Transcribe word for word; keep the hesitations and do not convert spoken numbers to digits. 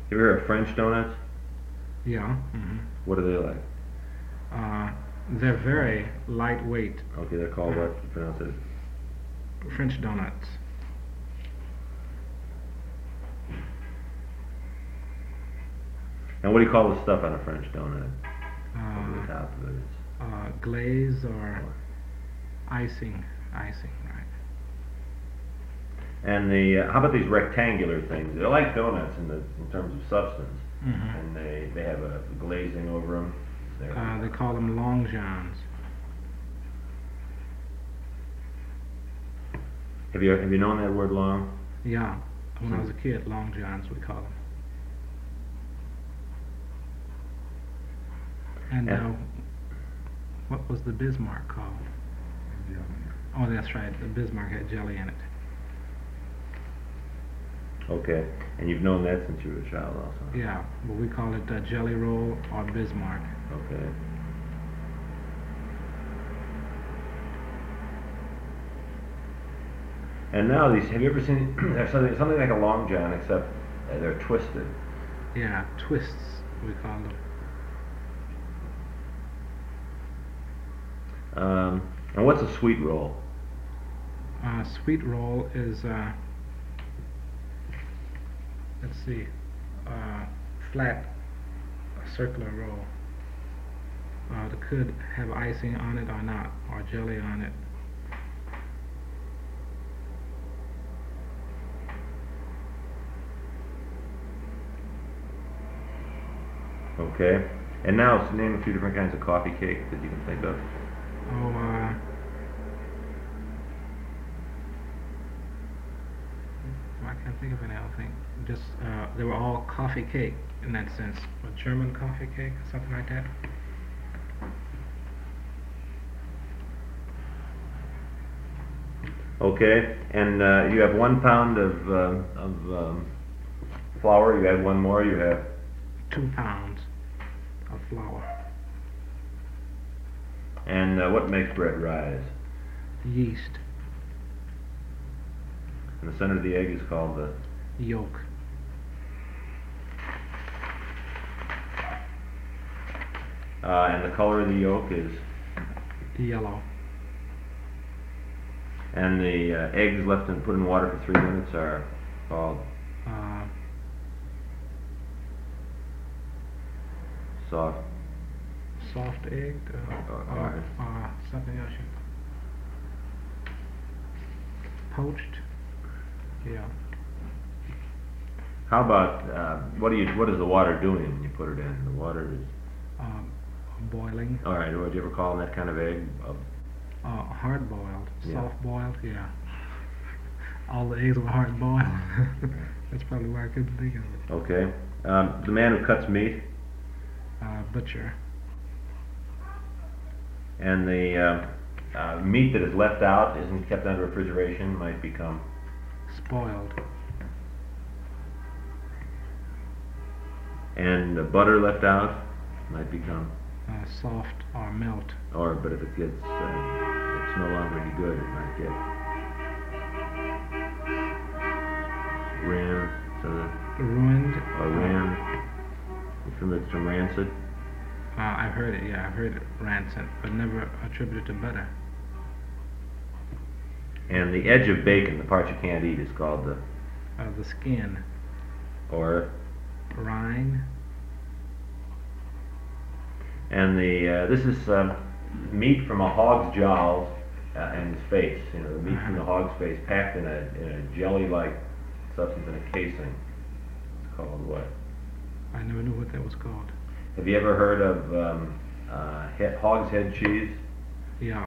You ever heard of French donuts? Yeah. hmm What are they like? Uh, they're very lightweight. Okay, they're called Uh, what? You pronounce it? French donuts. And what do you call the stuff on a French donut? Over Uh, the top of it. It's, uh, glaze or oh. icing. Icing, right? And the uh, how about these rectangular things? They're like donuts in the in terms of substance, hmm and they they have a glazing over them. They're, Uh, they call them long johns. have you have you known that word long? Yeah. When I was a Hmm. kid, long johns we call them. And uh, And what was the Bismarck called? Oh, that's right. The Bismarck had jelly in it. okay, and you've known that since you were a child, also. Yeah, but we call it uh, jelly roll or Bismarck. Okay. And now these, have you ever seen, there's something, something like a long john, except uh, they're twisted. Yeah, twists we call them. Um, and what's a sweet roll? Uh, sweet roll is, uh, let's see, uh, flat, a circular roll. Uh, it could have icing on it or not, or jelly on it. Okay. And now, so name a few different kinds of coffee cake that you can think of. Oh, uh, I can't think of any other thing. Just, uh, they were all coffee cake in that sense. A German coffee cake, something like that. Okay. And uh, you have one pound of um of um, flour. You add one more. You have. Two pounds of flour. And uh, what makes bread rise? Yeast. And the center of the egg is called the. Yolk. Uh, and the color of the yolk is. Yellow. And the uh, eggs left and put in water for three minutes are called. Uh, Soft. soft egg. Uh, Uh, or, alright. uh, something else. Poached. Yeah. How about uh, what do you? What is the water doing when you put it in? The water is. Um, boiling. All right. Would you ever call that kind of egg? Uh, Uh, hard boiled. Yeah. Soft boiled. Yeah. All the eggs were hard boiled. That's probably why I couldn't think of it. okay. Um, the man who cuts meat Uh, butcher. and the uh, uh, meat that is left out isn't kept under refrigeration might become. Spoiled. And the butter left out might become. Uh, soft or melt. Or but if it gets uh, it's no longer any good, it might get. Ran. So the, Ruined. or ran. You familiar with the term rancid? Uh, I've heard it. Yeah, I've heard it rancid, but never attributed to butter. And the edge of bacon, the part you can't eat, is called the. Uh, the skin. Or. Rind. And the uh, this is um, meat from a hog's jowls uh, and his face. You know, the meat from the hog's face packed in a in a jelly-like substance in a casing. It's called what? I never knew what that was called. Have you ever heard of um, uh, he- hog's head cheese? Yeah.